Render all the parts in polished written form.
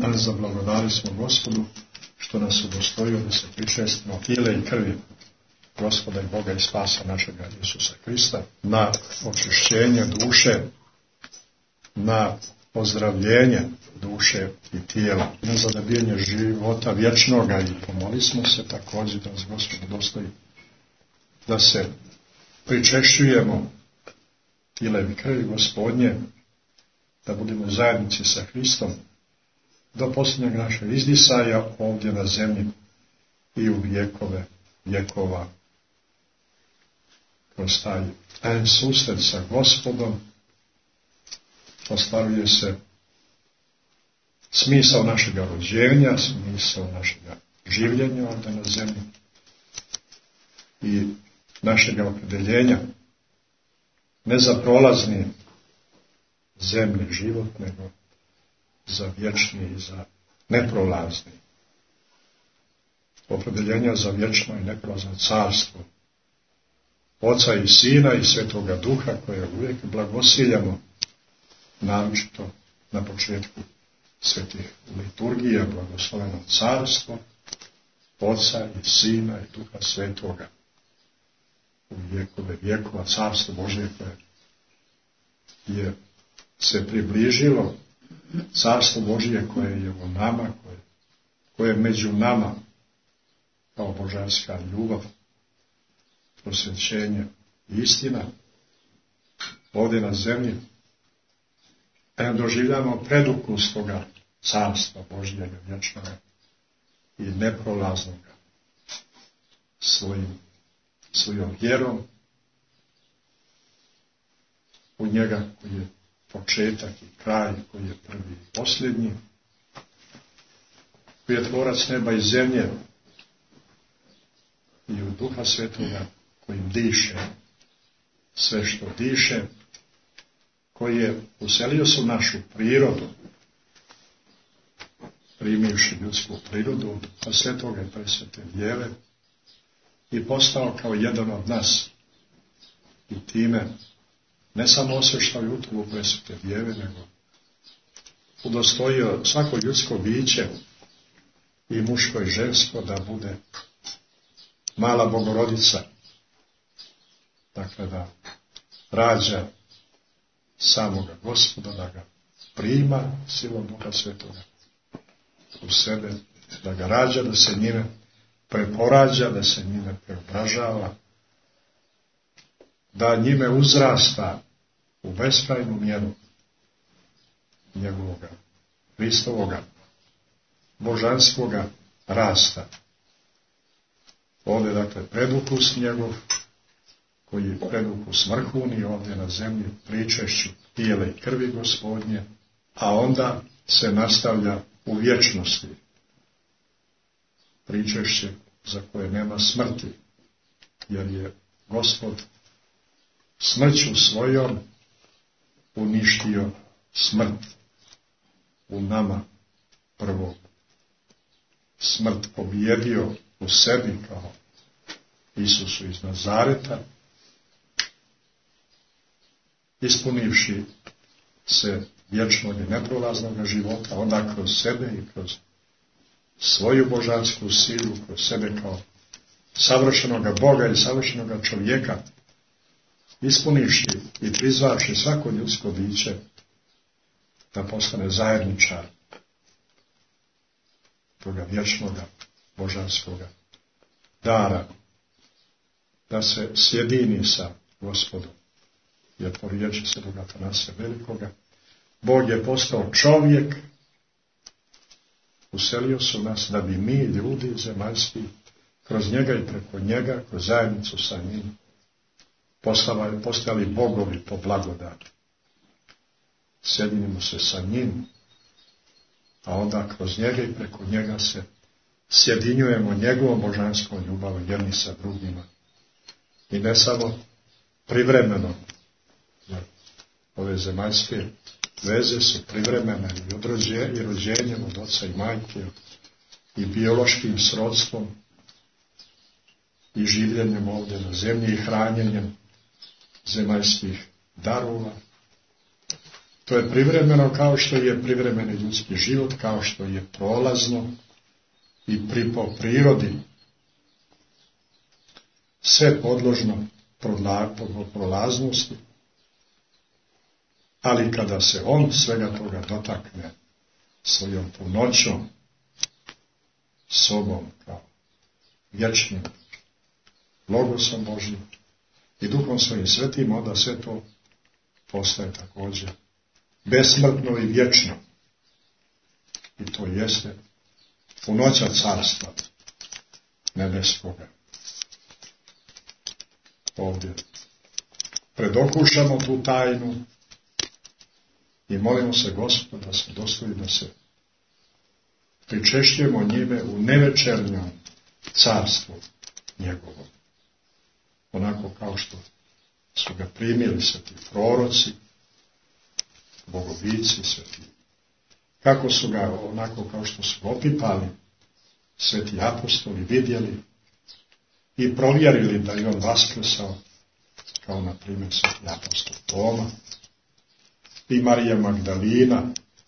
Zablagodali smo Gospodu što nas udostojio da se pričestimo tijela i krvi Gospoda i Boga i spasa našega Isusa Krista, na očišćenje duše, na ozdravljenje duše i tijela, na zadobivanje života vječnoga. I pomoli smo se također da nas Gospod udostoji da se pričešćujemo tijela i krvi Gospodnje, da budemo u zajednici sa Hristom do posljednjeg našeg izdisaja ovdje na zemlji i u vjekova. Kroz taj susret sa Gospodom ostvaruje se smisao našega rođenja, smisao našega življenja ovdje na zemlji i našega opredeljenja ne za prolazni zemlji život, nego za vječni i za neprolazni. Opredeljenja za vječno i neprolazno carstvo Oca i Sina i Svetoga Duha, koje uvijek blagosiljamo, naročito na početku svetih liturgija, blagosloveno carstvo Oca i Sina i Duha Svetoga u vjekove vjekova, carstvo Božje koje je se približilo, carstvo Božje koje je u nama, koje je među nama kao božanska ljubav, prosvećenje i istina ovdje na zemlji. Doživljamo predukus toga carstva Božjega vječnoga i neprolaznoga svojom vjerom u njega koji je početak i kraj, koji je prvi i posljednji, koji je tvorac neba i zemlje i u Duha Svetoga kojim diše sve što diše, koji je uselio se u našu prirodu, primivši ljudsku prirodu od Duha Svetoga i presvete Djeve i postao kao jedan od nas i time ne samo osvještao i utrobu presvete Djeve, nego udostojio svako ljudsko biće i muško i žensko da bude mala Bogorodica, dakle da rađa samoga Gospoda, da ga prima silom Duha Svetoga u sebe, da ga rađa, da se njime preporađa, da se njime preobražava, da njime uzrasta u beskrajnu mjeru njegovoga Hristovoga božanskoga rasta. Ovdje, dakle, predukus njegov, koji je predukus vrhuni ovdje na zemlji, pričešću tijela i krvi Gospodnje, a onda se nastavlja u vječnosti. Pričešće za koje nema smrti, jer je Gospod smrću svojom uništio smrt u nama prvo. Smrt pobijedio u sebi kao Isusu iz Nazareta, ispunivši se vječnog i neprolaznog života, onda kroz sebe i kroz svoju božansku silu, kroz sebe kao savršenog Boga i savršenog čovjeka, ispunivši i prizvavši svako ljudsko biće da postane zajedničar toga vječnoga božanskoga dara, da se sjedini sa Gospodom. Jer po riječi Svetog Atanasija Velikoga, Bog je postao čovjek, uselio se u nas da bi mi, ljudi zemaljski, kroz njega i preko njega, kroz zajednicu sa njim, postali bogovi po blagodati. Sjedinimo se sa njim, a onda kroz njega i preko njega se sjedinjujemo njegovom božanskom ljubavom jedni sa drugima. I ne samo privremeno, jer ove zemaljske veze su privremene i rođenjem od oca i majke, i biološkim srodstvom, i življenjem ovdje na zemlji i hranjenjem zemaljskih darova, To je privremeno kao što je privremeni ljudski život, kao što je prolazno i po prirodi sve podložno prolaznosti, ali kada se on svega toga dotakne svojom punoćom, sobom kao vječnim logosom Božjim i Duhom svojim svetim, onda sve to postaje također besmrtno i vječno. I to jeste punoća carstva nebeskoga. Ovdje predokušamo tu tajnu i molimo se Gospoda da se dostojimo da se pričešćujemo njime u nevečernjom carstvu njegovom. Onako kao što su ga primili sveti proroci, bogovici sveti. Kako su ga, onako kao što su ga opipali, sveti apostoli vidjeli i provjerili da je on vaskrsao, kao na primjer sveti apostol Toma i Marija Magdalina,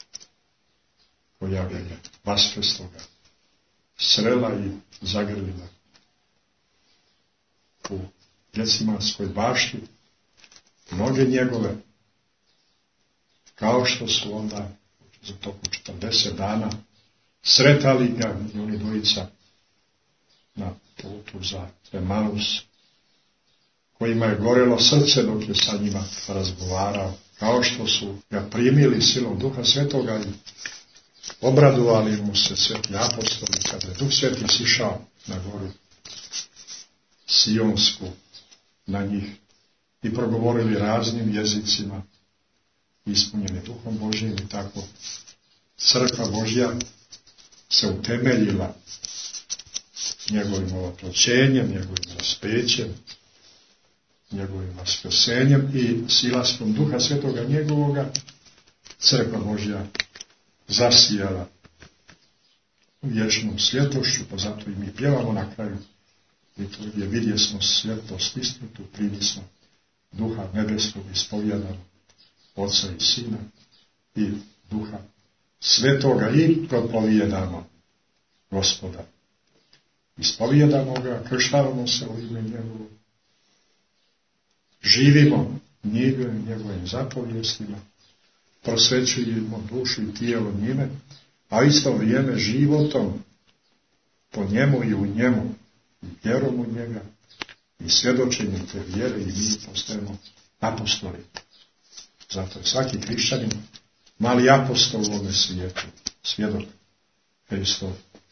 koja ga je vaskrsloga srela i zagrlila u Gecimanskoj bašti, noge njegove, kao što su onda za toku 40 dana sretali ga i oni dvojica na putu za Emaus, kojima je gorelo srce dok je sa njima razgovarao, kao što su ga primili silom Duha Svetoga i obradovali mu se sveti apostoli kada je Duh Sveti sišao na goru Sionsku na njih i progovorili raznim jezicima ispunjeni Duhom Božjim i tako crkva Božja se utemeljila njegovim ovoploćenjem, njegovim raspećem, njegovim vaskrsenjem i silaskom Duha Svetoga njegovoga, crkva Božja zasijala vječnom svjetlošću, pa zato i mi pjevamo na kraju liturgije, vidje smo svjetlost istinu, primi smo Duha nebeskog, ispovjedamo Oca i Sina i Duha Svetoga i propovijedamo Gospoda. Ispovjedamo ga, krštavamo se u ime njegovo, živimo njegovim zapovjestima, prosvećujemo dušu i tijelo njime, a isto vrijeme životom po njemu i u njemu, i vjerom u njega, i svjedočenjem te vjere, i mi postajemo apostoli. Zato je svaki hrišćanin mali apostol u ovome svijetu, svjedok Hristov.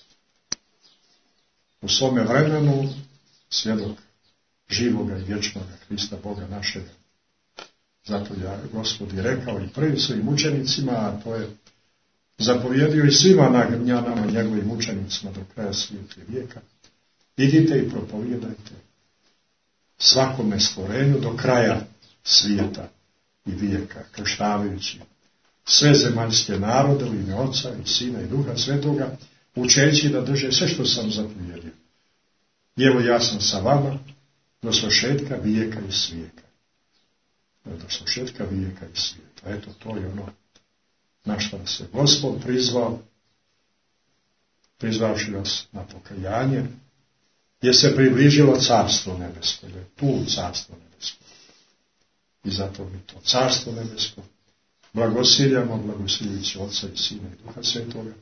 U svome vremenu svjedok živoga i vječnoga Hrista, Boga našega. Zato je Gospod i rekao i prvim svojim učenicima, a to je zapovjedio i svima nama njegovim učenicima do kraja svijeta i vijeka, idite i propovijedajte svakome stvorenju do kraja svijeta i vijeka, krštavajući sve zemaljske narode u ime Oca i Sina i Duha Svetoga, učeći da drže sve što sam zapovjedio. I evo ja sam sa vama do svršetka vijeka i svijeta. Do svršetka vijeka i svijeta. Eto, to je ono na što nas je Gospod prizvao, prizvavši nas na pokajanje, gdje se približilo carstvo nebesko, je tu carstvo nebesko. I zato mi to carstvo nebesko blagosiljamo, blagosiljujući Otca i Sina i Duha Svetoga,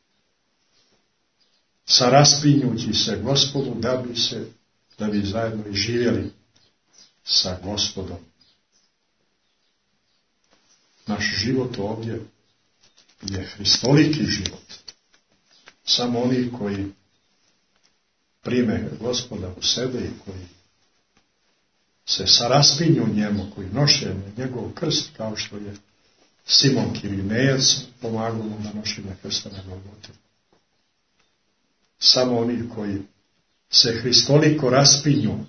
saraspinjući se Gospodu da bi zajedno i živjeli sa Gospodom. Naš život ovdje je hristoliki život. Samo oni koji prime Gospoda u sebe i koji se saraspinju njemu, koji noše njegov krst, kao što je Simon Kirinejac pomagao mu na nošenje krsta na Golgoti. Samo oni koji se hristoliko raspinju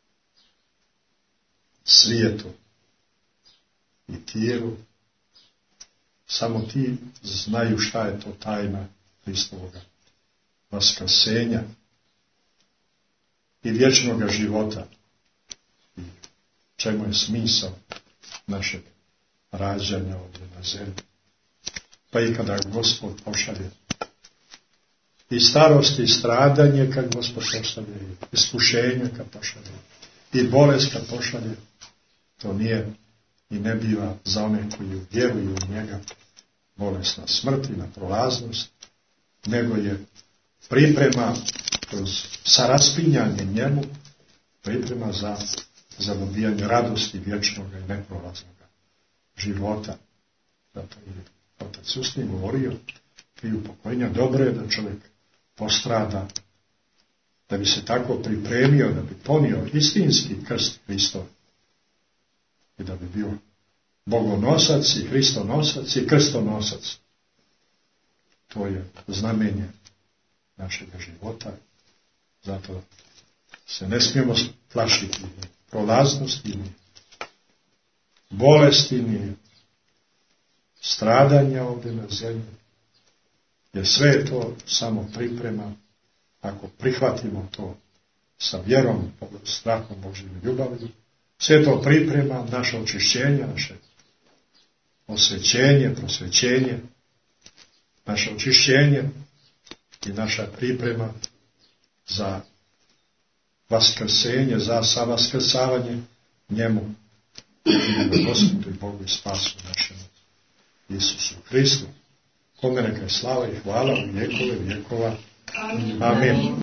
svijetu i tijelu, samo ti znaju šta je to tajna Hristovoga vaskrsenja i vječnoga života i čemu je smisao našeg rađanja ovdje na zemlji. Pa i kada Gospod pošalje i starost i stradanje kad Gospod pošalje, i iskušenje kad pošalje, i bolest kad pošalje, to nije i ne biva za one koji vjeruju u njega bolest na smrt i na prolaznost, nego je priprema kroz saraspinjanje njemu, priprema za dobijanje radosti vječnog i neprolaznog života. Zato je otac Usnji govorio i upokojenja, dobro je da čovjek postrada, da bi se tako pripremio, da bi ponio istinski krst Hristov i da bi bio bogonosac i hristonosac i krstonosac. To je znamenje našega života. Zato se ne smijemo plašiti ni prolaznosti, ni bolesti, ni stradanja ovdje na zemlji. Jer sve je to samo priprema, ako prihvatimo to sa vjerom, strahom Božjim ljubavlju, sve je to priprema, naše očišćenje, naše osvećenje, prosvećenje, naše očišćenje i naša priprema za vaskrsenje, za savaskrsavanje njemu, i Gospodu i Bogu i spasu našemu Isusu Hristu. Kome neka je slava i hvala u vjekove vjekova. Amin.